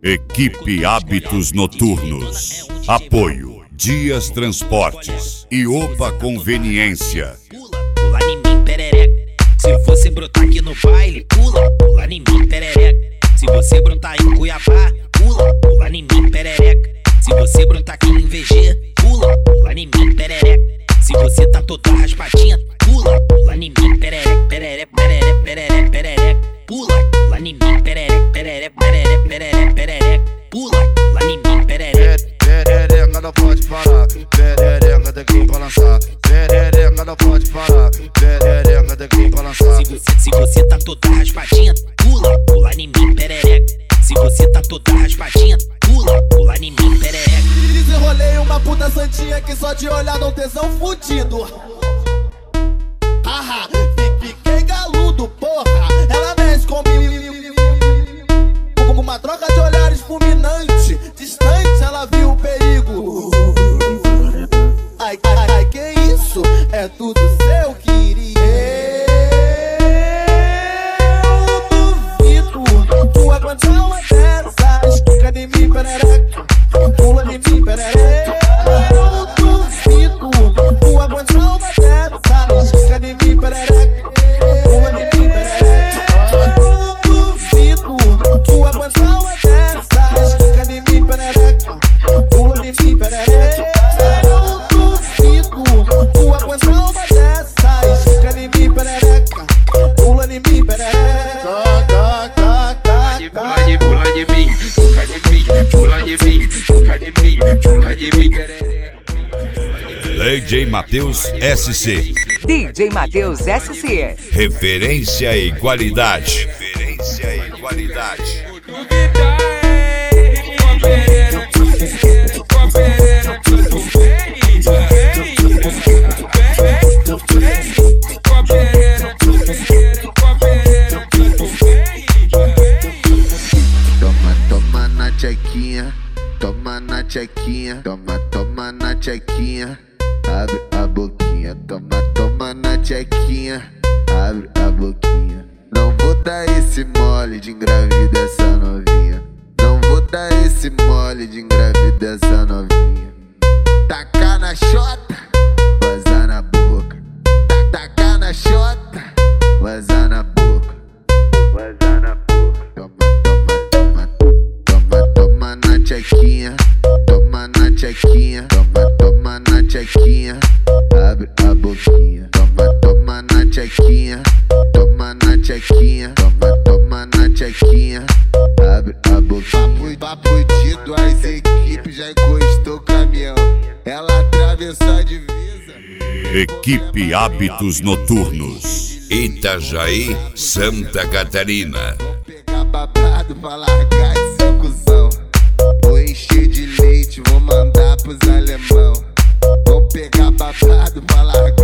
Equipe Hábitos Noturnos. Apoio Dias Transportes e Opa Conveniência. Pula em mim, perereca. Se você brotar aqui no baile, pula em mim, perereca. Se você brotar em Cuiabá, pula em mim, perereca. Se você brotar aqui em VG, pula em mim, perereca. Se você tá toda raspadinha, pula em mim, perereca, perereca, perereca, perereca, perereca. Pula em mim, perereca, perereca, perereca, perereca, perereca. Pula em mim, perereca. Perereca não pode parar, perereca tem que balançar. Perereca não pode parar, perereca tem que balançar. Se você tá toda raspadinha, pula em mim, perereca. Se você tá toda raspadinha, pula em mim, perereca. Desenrolei uma puta santinha que só de olhar dá um tesão fudido. Haha, fiquei galudo, porra. Ela mexe comigo. Com uma troca de olhares fulminante. Distante ela viu o perigo. Ai, que isso? É tudo seu, querido. Eu duvido tu aguentar uma dessas. Fica de mim, perereca. Pula de mim, perereca. Eu duvido tu aguentar uma dessas. Fica de mim, perereca. Pula de mim, perereca. Eu duvido tu aguentar uma dessas. Fica de mim, perereca. Pula de mim, perereca. Eu duvido tu aguentar uma dessas. Fica de mim, perereca. Pula de mim, perereca. Pula de mim, pula de mim, pula de mim, pula de mim, DJ Matheus SC. DJ Matheus SC. Referência e qualidade. Referência e qualidade. Toma na tchequinha, toma na tchequinha, toma na tchequinha, abre a boquinha, toma na tchequinha, abre a boquinha. Não vou dar esse mole de engravida essa novinha, não vou dar esse mole de engravida essa novinha. Tacar na chota, vazar na boca, tacar na chota, vazar na boca, vazar na boca. Toma na tchequinha, toma na tchequinha, toma na tchequinha, abre a boquinha. Toma na tchequinha, toma na tchequinha, toma na tchequinha, abre a boquinha. Papo de duas equipes, já encostou o caminhão, ela atravessou a divisa. Equipe Hábitos Noturnos. Itajaí, Santa Catarina. Vou pegar babado pra largar esse cuzão. Vou encher de leite, vou mandar pros alemão. Vou pegar babado pra largar